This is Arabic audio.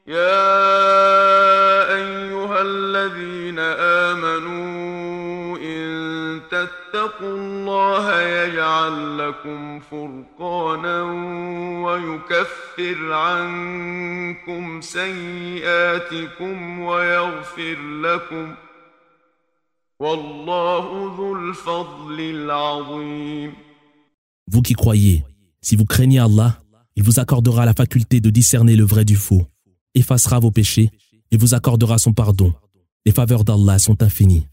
يا أيها الذين آمنوا إن تتقوا الله يجعل لكم فرقانا ويكفر عنكم سيئاتكم ويغفر لكم والله ذو الفضل العظيم. Vous qui croyez, si vous craignez Allah, il vous accordera la faculté de discerner le vrai du faux, effacera vos péchés et vous accordera son pardon. Les faveurs d'Allah sont infinies.